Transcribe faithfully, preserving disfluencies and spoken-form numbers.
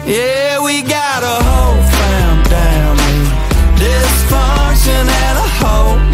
Yeah, we got a whole fam family, dysfunction and a whole